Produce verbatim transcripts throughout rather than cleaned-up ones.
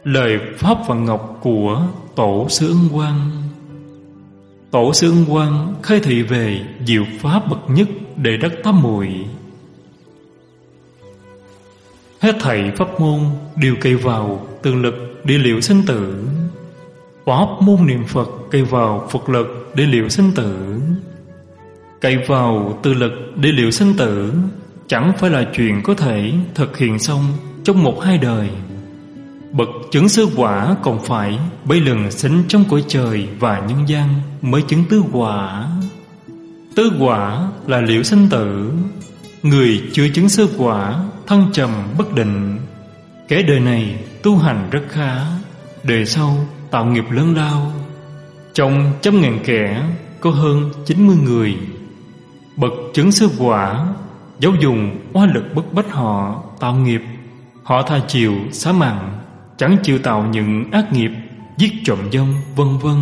Lời Pháp và Ngọc của Tổ sư Ưng Quang. Tổ sư Ưng Quang khai thị về diệu pháp bậc nhất để đắc tám muội. Hết thảy pháp môn đều cậy vào từ lực để liệu sinh tử. Pháp môn niệm Phật cậy vào Phật lực để liệu sinh tử. Cậy vào từ lực để liệu sinh tử chẳng phải là chuyện có thể thực hiện xong trong một hai đời. Bậc chứng sư quả còn phải bấy lần sinh trong cõi trời và nhân gian mới chứng tứ quả. Tứ quả là liệu sinh tử. Người chưa chứng sư quả thăng trầm bất định. Kẻ đời này tu hành rất khá, đời sau tạo nghiệp lớn lao. Trong trăm ngàn kẻ có hơn chín mươi người. Bậc chứng sư quả dẫu dùng oai lực bức bách họ tạo nghiệp, họ tha chịu xá mặn, chẳng chịu tạo những ác nghiệp giết trộm dâm vân vân.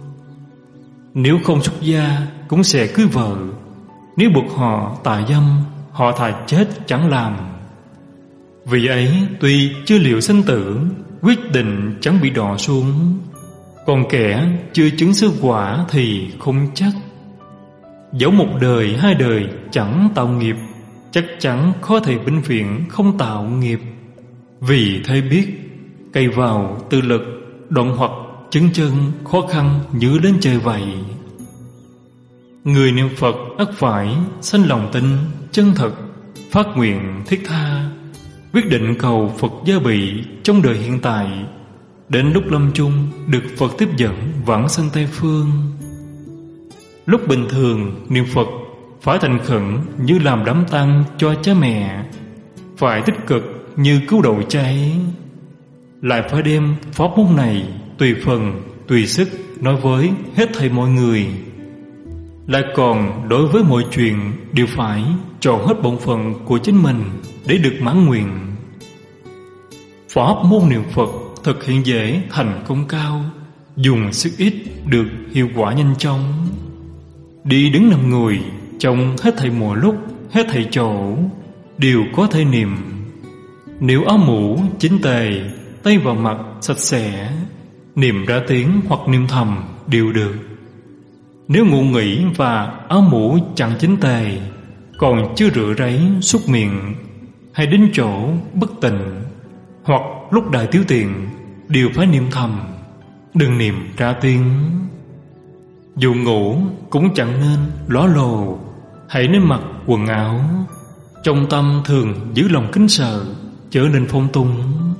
Nếu không xuất gia cũng sẽ cưới vợ. Nếu buộc họ tà dâm, họ thà chết chẳng làm. Vì ấy tuy chưa liệu sinh tử, quyết định chẳng bị đọa xuống. Còn kẻ chưa chứng sư quả thì không chắc. Dẫu một đời hai đời chẳng tạo nghiệp, chắc chắn khó thể vĩnh viễn không tạo nghiệp. Vì thế biết cậy vào tự lực, đoạn hoặc chứng chân khó khăn như đến trời vậy. Người niệm Phật ắt phải sanh lòng tin chân thật, phát nguyện thiết tha, quyết định cầu Phật gia bị trong đời hiện tại, đến lúc lâm chung được Phật tiếp dẫn vãng sanh Tây Phương. Lúc bình thường niệm Phật phải thành khẩn như làm đám tang cho cha mẹ, phải tích cực như cứu độ cháy. Lại phải đem pháp môn này tùy phần, tùy sức nói với hết thảy mọi người. Lại còn đối với mọi chuyện đều phải tròn hết bổn phận của chính mình để được mãn nguyện. Pháp môn niệm Phật thực hiện dễ thành công cao, dùng sức ít được hiệu quả nhanh chóng. Đi đứng nằm ngồi trong hết thảy mọi lúc, hết thảy chỗ đều có thể niệm. Nếu áo mũ chính tề, tay vào mặt sạch sẽ, niệm ra tiếng hoặc niệm thầm đều được. Nếu ngủ nghỉ và áo mũ chẳng chính tề, còn chưa rửa ráy súc miệng, hay đến chỗ bất tịnh, hoặc lúc đại tiểu tiện, đều phải niệm thầm, đừng niệm ra tiếng. Dù ngủ cũng chẳng nên ló lồ, hãy nên mặc quần áo. Trong tâm thường giữ lòng kính sợ, trở nên phong túng.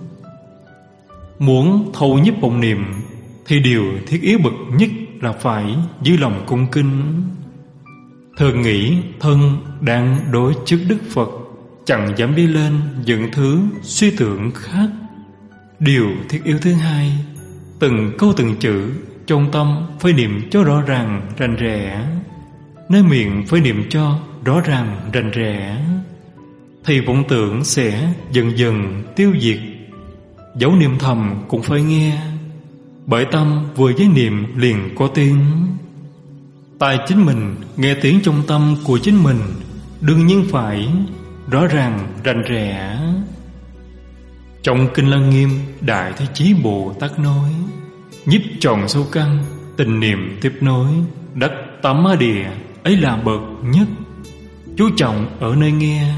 Muốn thâu nhiếp vọng niệm thì điều thiết yếu bậc nhất là phải giữ lòng cung kính. Thường nghĩ thân đang đối trước Đức Phật, chẳng dám đi lên dựng thứ suy tưởng khác. Điều thiết yếu thứ hai, từng câu từng chữ trong tâm phải niệm cho rõ ràng rành rẽ, nơi miệng phải niệm cho rõ ràng rành rẽ, thì vọng tưởng sẽ dần dần tiêu diệt. Dẫu niệm thầm cũng phải nghe, bởi tâm vừa với niệm liền có tiếng. Tai chính mình nghe tiếng trong tâm của chính mình, đương nhiên phải rõ ràng rành rẽ. Trong Kinh Lăng Nghiêm, Đại Thế Chí Bồ Tát nói: nhiếp tròn sâu căn, tình niệm tiếp nối, đắc tám ma địa, ấy là bậc nhất. Chú trọng ở nơi nghe.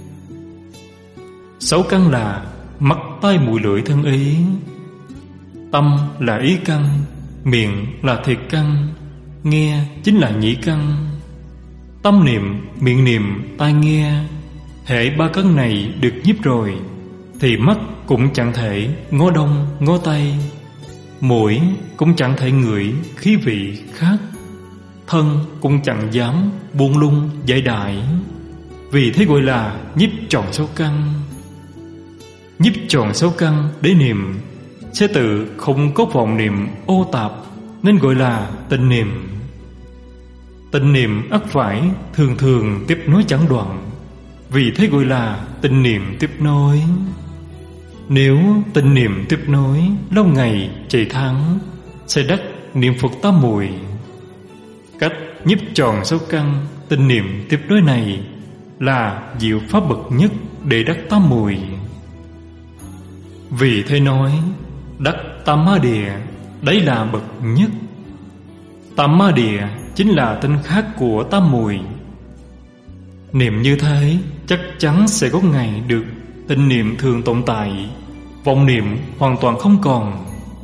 Sáu căn là mắt, tai, mũi, lưỡi, thân, ý. Tâm là ý căn, miệng là thiệt căn, nghe chính là nhĩ căn. Tâm niệm, miệng niệm, tai nghe. Hễ ba căn này được nhiếp rồi thì mắt cũng chẳng thể ngó đông ngó tây, mũi cũng chẳng thể ngửi khí vị khác, thân cũng chẳng dám buông lung giải đại. Vì thế gọi là nhiếp tròn sáu căn. Nhiếp tròn sáu căn để niệm sẽ tự không có vọng niệm ô tạp, nên gọi là tịnh niệm. Tịnh niệm ắt phải thường thường tiếp nối chẳng đoạn, vì thế gọi là tịnh niệm tiếp nối. Nếu tịnh niệm tiếp nối lâu ngày chạy tháng, sẽ đắc niệm Phật tám muội. Cách nhiếp tròn sáu căn tịnh niệm tiếp nối này là diệu pháp bậc nhất để đắc tám muội. Vì thế nói đắc Tam Ma Địa, đấy là bậc nhất. Tam Ma Địa chính là tên khác của tam muội. Niệm như thế chắc chắn sẽ có ngày được tinh niệm thường tồn tại, vọng niệm hoàn toàn không còn.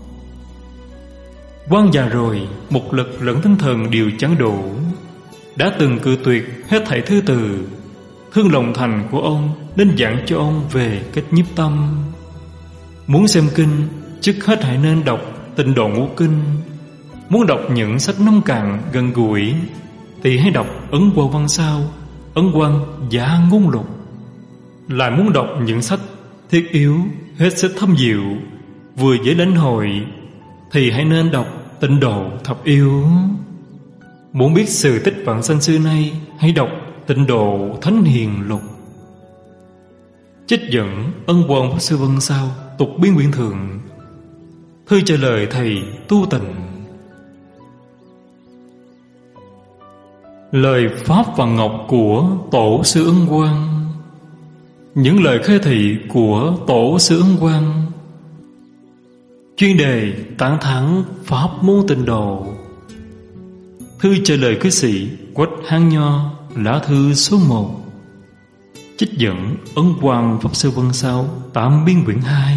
Quan già rồi, một lực lẫn tinh thần đều chẳng đủ, đã từng cự tuyệt hết thảy thư từ. Thương lòng thành của ông nên dặn cho ông về cách nhiếp tâm. Muốn xem kinh, trước hết hãy nên đọc Tịnh Độ Ngũ Kinh. Muốn đọc những sách nông cạn gần gũi thì hãy đọc Ấn Quang Văn Sao, Ấn Quang Giả Ngôn Lục. Lại muốn đọc những sách thiết yếu hết sức thâm diệu, vừa dễ lãnh hội thì hãy nên đọc Tịnh Độ Thập Yêu. Muốn biết sự tích vãng sanh xưa nay, hãy đọc Tịnh Độ Thánh Hiền Lục. Trích dẫn Ân Quang Pháp Sư Văn Sao Tục Biên Quyển Thượng. Thư trả lời thầy Tu Tịnh. Lời Pháp và Ngọc của Tổ sư Ân Quang. Những lời khai thị của Tổ sư Ân Quang. Chuyên đề tán thán Pháp môn Tịnh Độ. Thư trả lời cư sĩ Quách Hán Nho, lá thư số một. Trích dẫn Ấn Quang Pháp Sư Văn Sao Tạm Biên Quyển hai.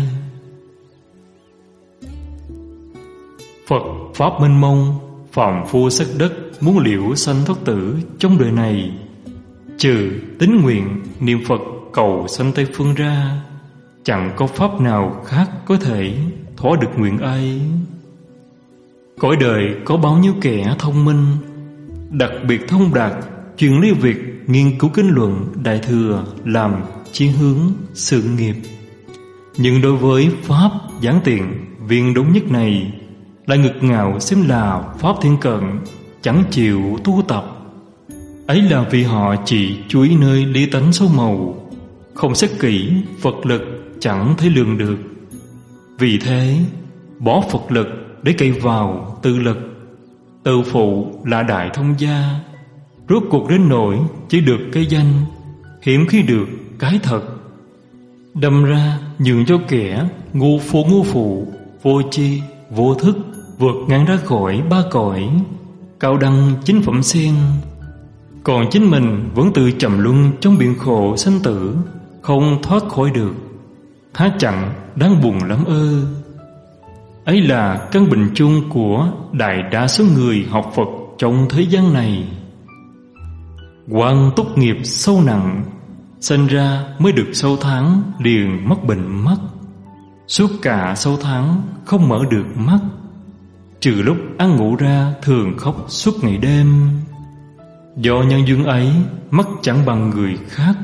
Phật Pháp mênh mông, phàm phu sắc đất muốn liễu sanh thoát tử trong đời này, trừ tín nguyện niệm Phật cầu sanh Tây Phương ra, chẳng có pháp nào khác có thể thỏa được nguyện ấy. Cõi đời có bao nhiêu kẻ thông minh, đặc biệt thông đạt, chuyên lý việc nghiên cứu kinh luận Đại Thừa làm chí hướng sự nghiệp. Nhưng đối với Pháp giản tiện viên đúng nhất này lại ngực ngạo xem là Pháp thiên cận, chẳng chịu tu tập. Ấy là vì họ chỉ chú ý nơi lý tánh số màu, không xét kỹ Phật lực chẳng thấy lường được. Vì thế bỏ Phật lực để cậy vào tự lực, tự phụ là đại thông gia, rốt cuộc đến nỗi chỉ được cái danh, hiếm khi được cái thật. Đâm ra nhường cho kẻ ngu phụ ngu phụ, vô tri vô thức, vượt ngang ra khỏi ba cõi, cao đăng chính phẩm sen. Còn chính mình vẫn tự trầm luân trong biển khổ sanh tử, không thoát khỏi được, há chẳng đáng buồn lắm ơ. Ấy là căn bệnh chung của đại đa số người học Phật trong thế gian này. Quan túc nghiệp sâu nặng, sinh ra mới được sáu tháng liền mắc bệnh mắt. Suốt cả sáu tháng không mở được mắt, trừ lúc ăn ngủ ra thường khóc suốt ngày đêm. Do nhân duyên ấy, mắt chẳng bằng người khác.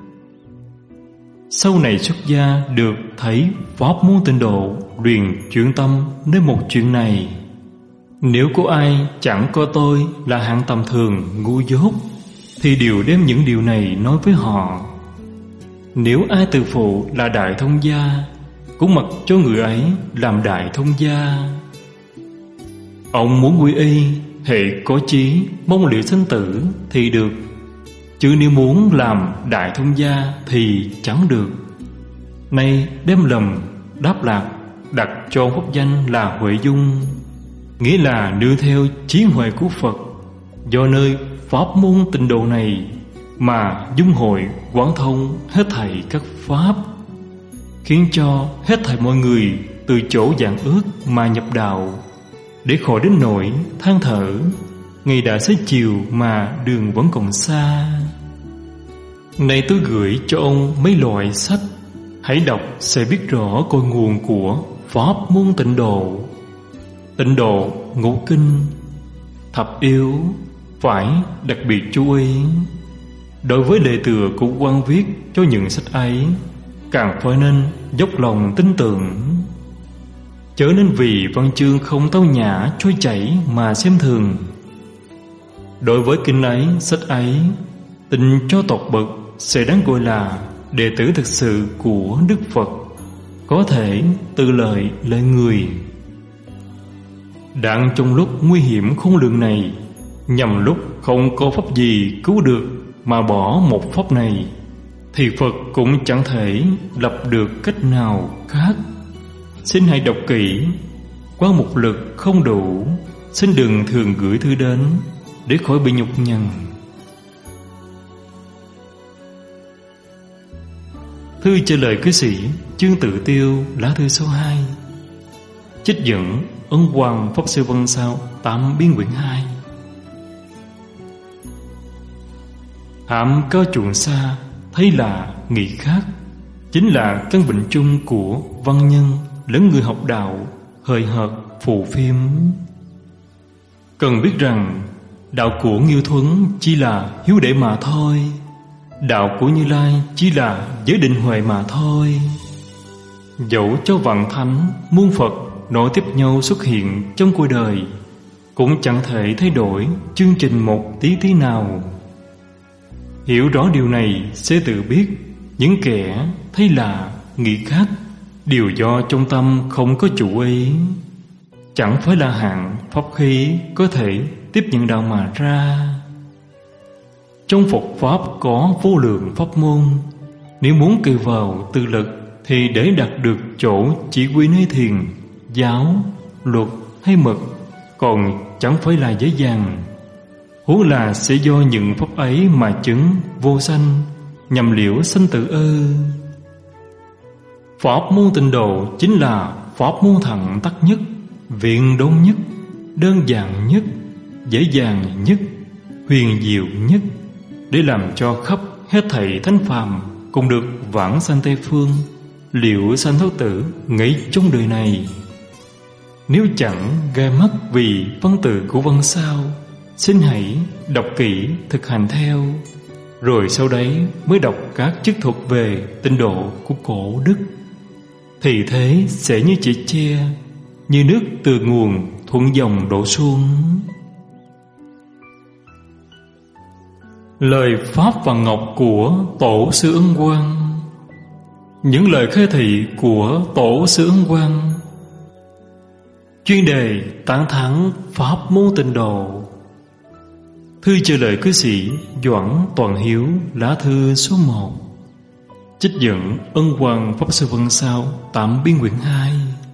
Sau này xuất gia được thấy Pháp môn Tịnh Độ, liền chuyển tâm đến một chuyện này. Nếu có ai chẳng coi tôi là hạng tầm thường ngu dốt, thì đều đem những điều này nói với họ. Nếu ai tự phụ là đại thông gia, cũng mặc cho người ấy làm đại thông gia. Ông muốn quy y, hệ có chí mong liệu sinh tử thì được, chứ nếu muốn làm đại thông gia thì chẳng được. Nay đem lầm đáp lạc đặt cho pháp danh là Huệ Dung, nghĩa là nương theo trí huệ của Phật. Do nơi pháp môn Tịnh Độ này mà dung hội quán thông hết thảy các pháp, khiến cho hết thảy mọi người từ chỗ dạng ước mà nhập đạo, để khỏi đến nỗi than thở ngày đã xế chiều mà đường vẫn còn xa. Này tôi gửi cho ông mấy loại sách, hãy đọc sẽ biết rõ cội nguồn của pháp môn Tịnh Độ. Tịnh Độ Ngũ Kinh, Thập Yêu phải đặc biệt chú ý. Đối với đệ tử của quan viết cho những sách ấy, càng phải nên dốc lòng tin tưởng, chớ nên vì văn chương không tao nhã trôi chảy mà xem thường. Đối với kinh ấy, sách ấy, tin cho tột bậc sẽ đáng gọi là đệ tử thực sự của Đức Phật, có thể tự lợi lợi người. Đang trong lúc nguy hiểm khôn lường này, nhằm lúc không có pháp gì cứu được mà bỏ một pháp này, thì Phật cũng chẳng thể lập được cách nào khác. xin hãy đọc kỹ. Qua một lượt không đủ, xin đừng thường gửi thư đến để khỏi bị nhục nhằn. Thư trả lời cư sĩ Chương Tự Tiêu, lá thư số hai. Trích dẫn Ấn Hoàng Pháp Sư Văn Sao, tám biên quyển hai. Hàm cao chuộng xa, thấy là nghĩ khác, chính là căn bệnh chung của văn nhân lẫn người học đạo, hời hợt phù phiếm. Cần biết rằng đạo của Nghiêu Thuấn chỉ là hiếu đệ mà thôi, đạo của Như Lai chỉ là giới định huệ mà thôi. Dẫu cho vạn thánh muôn Phật nối tiếp nhau xuất hiện trong cuộc đời, cũng chẳng thể thay đổi chương trình một tí tí nào. Hiểu rõ điều này sẽ tự biết những kẻ thấy là nghĩ khác đều do trong tâm không có chủ ý, chẳng phải là hạng pháp khí có thể tiếp nhận đạo mà ra. Trong Phật Pháp có vô lượng pháp môn, nếu muốn kêu vào tự lực thì để đạt được chỗ chỉ quy nơi thiền, giáo, luật hay mật còn chẳng phải là dễ dàng. Huống là sẽ do những pháp ấy mà chứng vô sanh, nhằm liễu sanh tử ư? Pháp môn tịnh độ chính là pháp môn thẳng tắc nhất, viện đốn nhất, đơn giản nhất, dễ dàng nhất, huyền diệu nhất, để làm cho khắp hết thảy thánh phàm cùng được vãng sanh Tây Phương, liễu sanh thoát tử ngay trong đời này. Nếu chẳng gai mắt vì văn tự của Văn Sao, xin hãy đọc kỹ thực hành theo, rồi sau đấy mới đọc các chức thuật về tịnh độ của cổ đức. Thì thế sẽ như chỉ tre, như nước từ nguồn thuận dòng đổ xuống. Lời Pháp và Ngọc của Tổ sư Ấn Quang. Những lời khai thị của Tổ sư Ấn Quang. Chuyên đề tán thán Pháp môn tịnh độ. Thư trả lời cư sĩ Doãn Toàn Hiếu, lá thư số một. Trích dẫn Ân Hoàng Pháp Sư Văn Sao, tám biên quyển hai.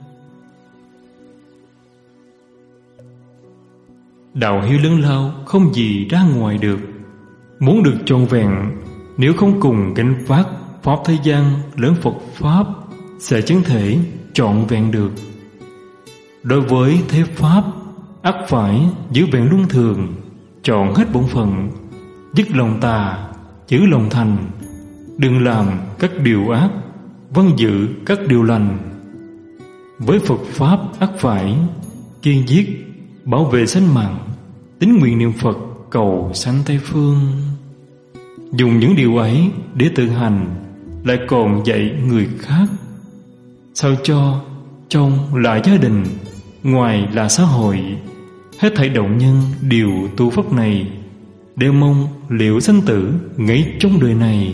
Đạo hiếu lớn lao không gì ra ngoài được. Muốn được trọn vẹn, nếu không cùng gánh vác Pháp thế gian lớn Phật Pháp, sẽ chẳng thể trọn vẹn được. Đối với thế Pháp, ắt phải giữ vẹn luân thường, chọn hết bổn phận, dứt lòng tà, giữ lòng thành, đừng làm các điều ác, vâng giữ các điều lành. Với Phật Pháp ắt phải kiên giết, bảo vệ sinh mạng, tín nguyện niệm Phật cầu sanh Tây Phương. Dùng những điều ấy để tự hành, lại còn dạy người khác, sao cho trong là gia đình, ngoài là xã hội, hết thảy động nhân đều tu pháp này, đều mong liễu sanh tử ngay trong đời này.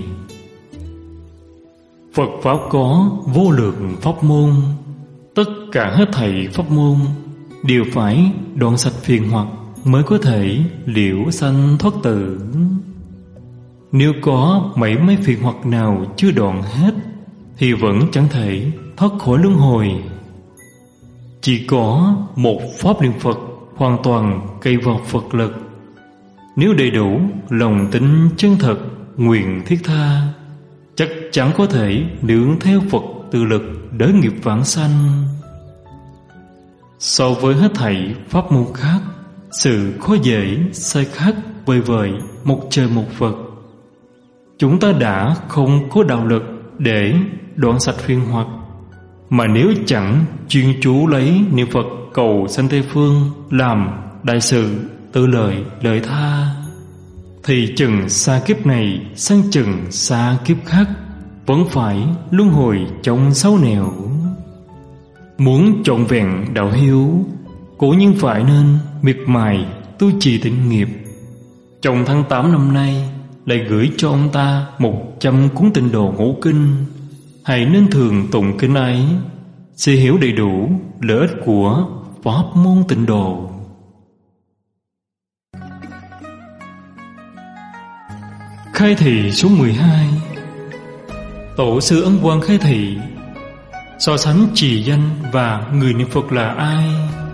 Phật Pháp có vô lượng pháp môn, tất cả hết thảy pháp môn đều phải đoạn sạch phiền hoặc mới có thể liễu sanh thoát tử. Nếu có mấy mấy phiền hoặc nào chưa đoạn hết thì vẫn chẳng thể thoát khỏi luân hồi. Chỉ có một pháp niệm Phật hoàn toàn cậy vào Phật lực. Nếu đầy đủ lòng tin chân thật, nguyện thiết tha, chắc chắn có thể nương theo Phật tự lực đỡ nghiệp vãng sanh. So với hết thảy pháp môn khác, sự khó dễ sai khác vời vời một trời một vực. Chúng ta đã không có đạo lực để đoạn sạch phiền hoặc, mà nếu chẳng chuyên chú lấy niệm Phật cầu sanh Tây Phương làm đại sự tự lợi lợi tha, thì chừng xa kiếp này sang chừng xa kiếp khác vẫn phải luân hồi trong sáu nẻo. Muốn trọn vẹn đạo hiếu, cố nhiên phải nên miệt mài tu trì tịnh nghiệp. Trong tháng tám năm nay lại gửi cho ông ta một trăm cuốn tịnh độ ngũ kinh. Hãy nên thường tụng kinh ấy, sẽ hiểu đầy đủ lợi ích của pháp môn tịnh độ. Khai thị số mười hai. Tổ sư Ấn Quang khai thị: so sánh trì danh và người niệm Phật là ai.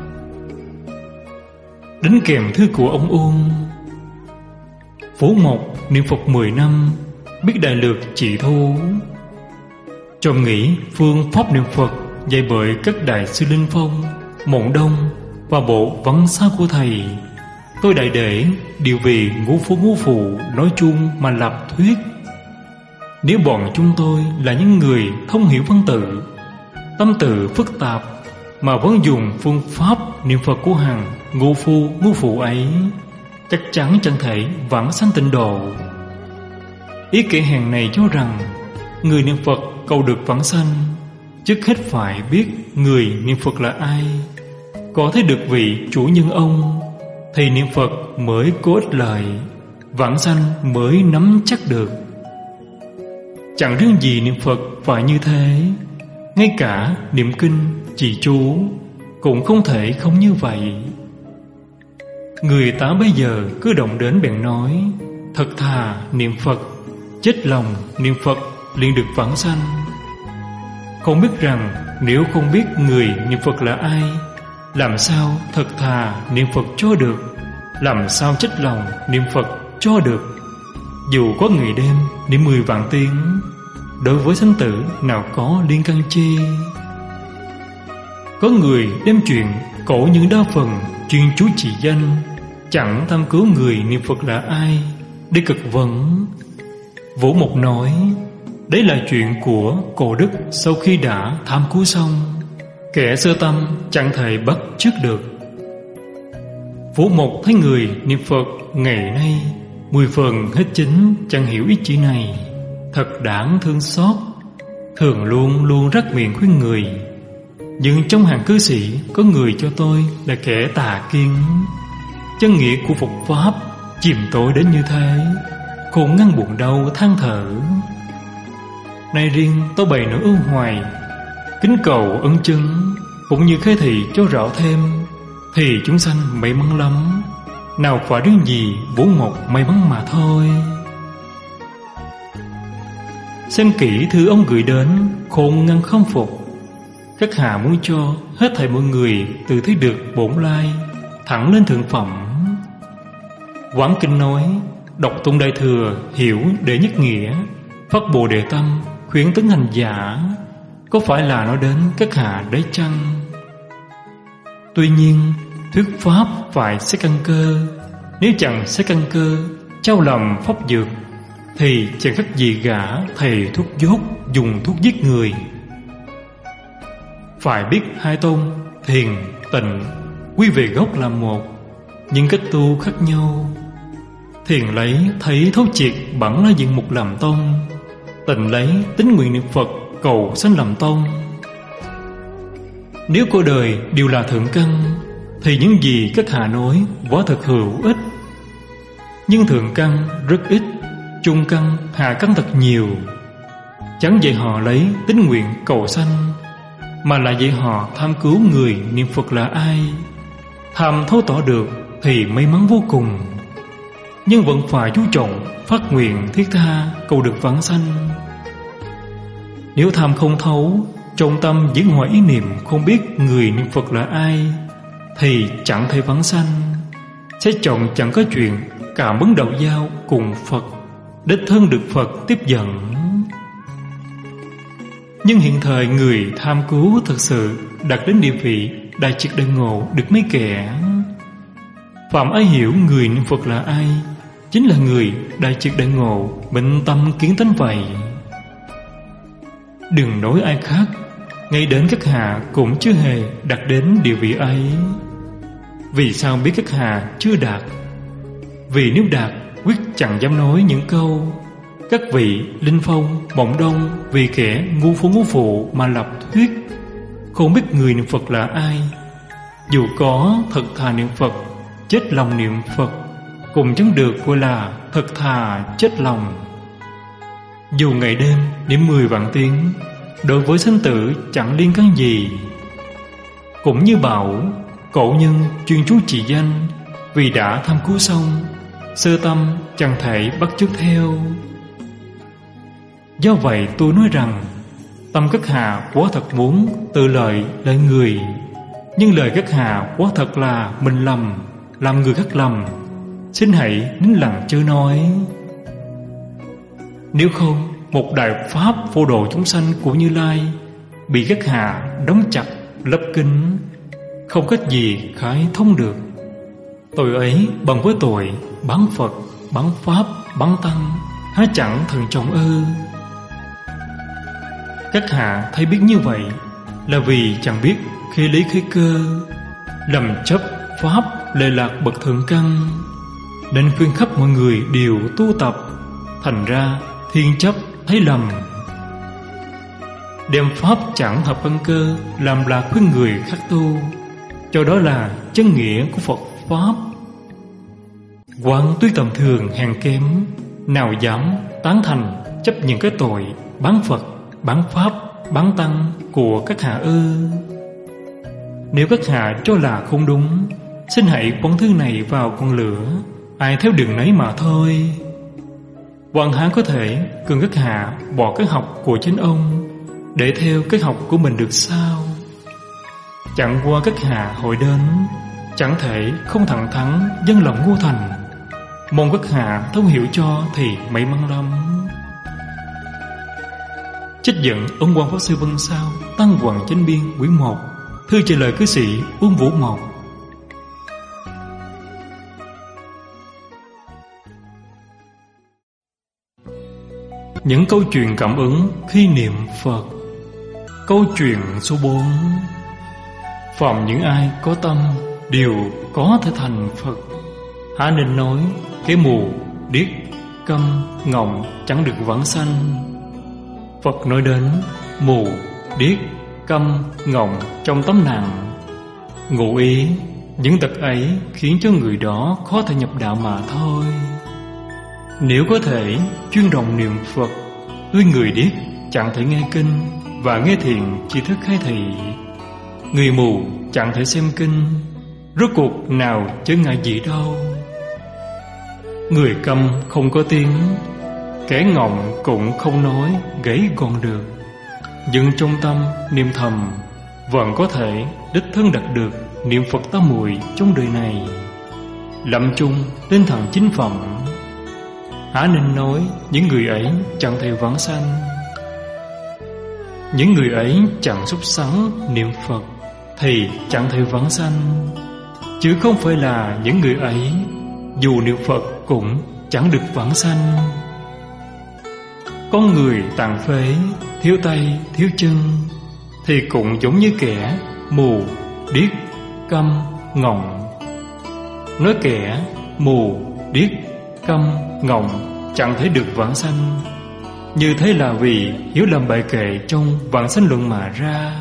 Đính kèm thư của ông Uông: Phú Mộc niệm Phật mười năm, biết đại lược trị thu. Trộm nghĩ phương pháp niệm Phật dạy bởi các đại sư Linh Phong, Mộng Đông và bộ Văn Xá của thầy, tôi đại để đều vì ngũ phố ngũ phụ nói chung mà lập thuyết. Nếu bọn chúng tôi là những người thông hiểu văn tự, tâm tự phức tạp mà vẫn dùng phương pháp niệm Phật của hàng ngũ phu ngũ phụ ấy, chắc chắn chẳng thể vãng sanh tịnh độ. Ý kể hàng này cho rằng người niệm Phật cầu được vãng sanh, trước hết phải biết người niệm Phật là ai, có thấy được vị chủ nhân ông, thì niệm Phật mới có ích lợi, vãng sanh mới nắm chắc được. Chẳng riêng gì niệm Phật phải như thế, ngay cả niệm kinh, trì chú cũng không thể không như vậy. Người ta bây giờ cứ động đến bèn nói thật thà niệm Phật, chết lòng niệm Phật liền được vãng sanh. Không biết rằng nếu không biết người niệm Phật là ai, làm sao thật thà niệm Phật cho được, làm sao chết lòng niệm Phật cho được. Dù có ngày đêm niệm mười vạn tiếng, đối với sanh tử nào có liên căn chi. Có người đem chuyện cổ những đa phần chuyên chú chỉ danh, chẳng tham cứu người niệm Phật là ai để cực vấn. Vũ Mộc nói đấy là chuyện của cổ đức sau khi đã tham cứu xong, kẻ sơ tâm chẳng thể bắt chước được. Vũ Mộc thấy người niệm Phật ngày nay mười phần hết chính chẳng hiểu ý chỉ này, thật đáng thương xót, thường luôn luôn rắc miệng khuyên người. Nhưng trong hàng cư sĩ có người cho tôi là kẻ tà kiến, chân nghĩa của Phật Pháp chìm tối đến như thế, khổ ngăn buồn đau than thở. Nay riêng tôi bày nỗi ưu hoài, kính cầu ân chứng cũng như khai thị cho rõ thêm, thì chúng sanh may mắn lắm, nào phải riêng gì Vũ Mộc may mắn mà thôi. Xem kỹ thư ông gửi đến, khôn ngăn không phục. Các hạ muốn cho hết thảy mọi người tự thấy được bổn lai, thẳng lên thượng phẩm. Quán kinh nói đọc tụng đại thừa, hiểu để nhất nghĩa, phát bồ đề tâm, khuyến tấn hành giả, có phải là nói đến các hạ đấy chăng? Tuy nhiên thuyết pháp phải xét căn cơ, nếu chẳng xét căn cơ, trao lầm pháp dược, thì chẳng khác gì gã thầy thuốc dốt dùng thuốc giết người. Phải biết hai tôn thiền, tịnh quy về gốc là một, nhưng cách tu khác nhau. Thiền lấy thấy thấu triệt bản lá diện mục làm tông, tịnh lấy tính nguyện niệm Phật cầu sanh làm tông. Nếu cuộc đời đều là thượng căn, thì những gì các hạ nói quả thật hữu ích. Nhưng thượng căn rất ít, trung căn hạ căn thật nhiều. Chẳng dạy họ lấy tính nguyện cầu sanh, mà là dạy họ tham cứu người niệm Phật là ai. Tham thấu tỏ được thì may mắn vô cùng, nhưng vẫn phải chú trọng phát nguyện thiết tha cầu được vãng sanh. Nếu tham không thấu, trong tâm giữ ngoài ý niệm không biết người niệm Phật là ai, thì chẳng thể vãng sanh. Sẽ chọn chẳng có chuyện cảm ứng đạo giao cùng Phật, đích thân được Phật tiếp dẫn. Nhưng hiện thời người tham cứu thực sự đạt đến địa vị đại triệt đại ngộ được mấy kẻ. Phạm ai hiểu người niệm Phật là ai, chính là người đại triệt đại ngộ, bình tâm kiến tánh vậy. Đừng nói ai khác, ngay đến các hạ cũng chưa hề đạt đến địa vị ấy. Vì sao biết các hạ chưa đạt? Vì nếu đạt, quyết chẳng dám nói những câu các vị Linh Phong, Mộng Đông vì kẻ ngu phu ngu phụ mà lập thuyết, không biết người niệm Phật là ai. Dù có thật thà niệm Phật, chết lòng niệm Phật, cũng chẳng được gọi là thật thà chết lòng. Dù ngày đêm niệm mười vạn tiếng, đối với sanh tử chẳng liên can gì. Cũng như bảo cổ nhân chuyên chú trì danh, vì đã tham cứu xong, sơ tâm chẳng thể bắt chước theo. Do vậy tôi nói rằng Tâm các hạ quá thật muốn tự lợi lợi người, nhưng lời các hạ quá thật là mình lầm, làm người khác lầm. Xin hãy nín lặng chớ nói. Nếu không, một đại pháp phổ độ chúng sanh của Như Lai bị các hạ đóng chặt lấp kín, không cách gì khai thông được. Tội ấy bằng với tội bán Phật, bán Pháp, bán Tăng, há chẳng thần trọng ư? Các hạ thấy biết như vậy là vì chẳng biết khi lý khí cơ, lầm chấp Pháp lệ lạc bậc thượng căn, nên khuyên khắp mọi người đều tu tập. Thành ra thiên chấp thấy lầm, đem Pháp chẳng hợp căn cơ làm là khuyên người khác tu, cho đó là chân nghĩa của Phật Pháp. Quan tuy tầm thường hèn kém, nào dám tán thành chấp những cái tội bán Phật, bán Pháp, bán Tăng của các hạ ư? Nếu các hạ cho là không đúng, xin hãy quăng thứ này vào con lửa, ai theo đường nấy mà thôi. Quan Hán có thể cần các hạ bỏ cái học của chính ông để theo cái học của mình được sao? Chẳng qua các hạ hội đến, chẳng thể không thẳng thắn dâng lòng ngu thành. Mong các hạ thông hiểu cho thì may mắn lắm. Trích dẫn ông Quan Pháp Sư Vân Sao, Tăng Hoàng Chánh Biên, quyển một, thư trả lời cư sĩ Uông Vũ Mộc. Những câu chuyện cảm ứng khi niệm Phật. Câu chuyện số bốn. Phàm những ai có tâm đều có thể thành Phật. Há nên nói cái mù, điếc, câm, ngọng chẳng được vãng sanh. Phật nói đến mù, điếc, câm, ngọng trong tấm nặng, ngụ ý những tật ấy khiến cho người đó khó thể nhập đạo mà thôi. Nếu có thể chuyên đồng niệm Phật, người người điếc chẳng thể nghe kinh và nghe thiện tri thức khai thị, người mù chẳng thể xem kinh, rốt cuộc nào chướng ngại gì đâu. Người câm không có tiếng, kẻ ngọng cũng không nói gãy gọn được, nhưng trong tâm niệm thầm vẫn có thể đích thân đạt được niệm Phật tam muội trong đời này, lâm chung lên thần chính phẩm. Há nên nói những người ấy chẳng thể vãng sanh. Những người ấy chẳng súc sắng niệm Phật thì chẳng thể vãng sanh, chứ không phải là những người ấy dù niệm Phật cũng chẳng được vãng sanh. Con người tàn phế, thiếu tay, thiếu chân thì cũng giống như kẻ mù, điếc, câm, ngọng. Nói kẻ mù, điếc, câm, ngọng chẳng thể được vãng sanh, như thế là vì hiểu lầm bài kệ trong Vãng Sanh Luận mà ra.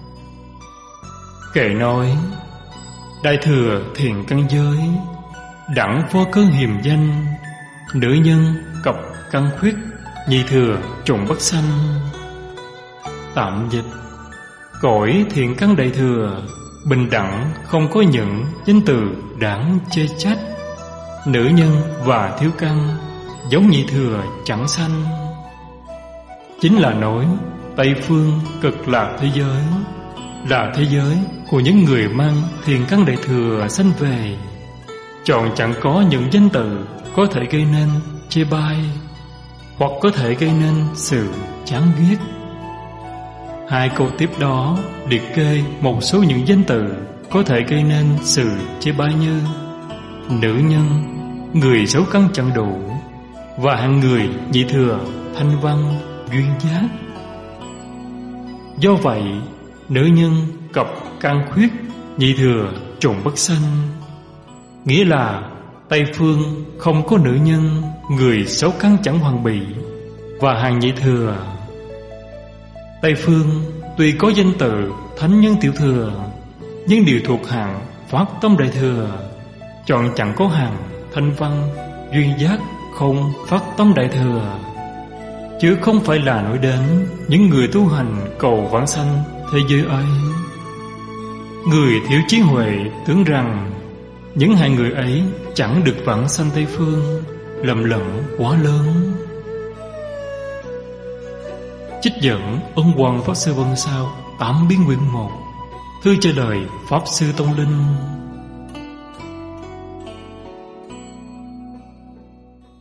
Kệ nói: Đại thừa thiền căn giới, đẳng vô cớ hiềm danh, nữ nhân cọc căn khuyết, nhị thừa trùng bất sanh. Tạm dịch: cõi thiện căn đại thừa bình đẳng, không có những danh từ đáng chê trách. Nữ nhân và thiếu căn giống nhị thừa chẳng sanh. Chính là nói Tây phương cực lạc thế giới là thế giới của những người mang thiện căn đại thừa sanh về, chọn chẳng có những danh từ có thể gây nên chê bai hoặc có thể gây nên sự chán ghét. Hai câu tiếp đó liệt kê một số những danh từ có thể gây nên sự chê bai như nữ nhân, người xấu căn chẳng đủ, và hạng người nhị thừa, thanh văn, duyên giác. Do vậy, nữ nhân cọc căn khuyết, nhị thừa trùng bất sanh, nghĩa là Tây phương không có nữ nhân, người xấu căn chẳng hoàn bị, và hàng nhị thừa. Tây phương tuy có danh tự thánh nhân tiểu thừa, nhưng đều thuộc hạng phát tâm đại thừa, chọn chẳng có hàng thanh văn, duyên giác không phát tâm đại thừa, chứ không phải là nói đến những người tu hành cầu vãng sanh thế giới ấy. Người thiếu trí huệ tưởng rằng những hai người ấy chẳng được vãng sanh Tây phương, lầm lẫn quá lớn. Trích dẫn Ân Hoàng Pháp Sư Vân Sao, Tám Biến Quyển một. Thư trả lời Pháp Sư Tông Linh.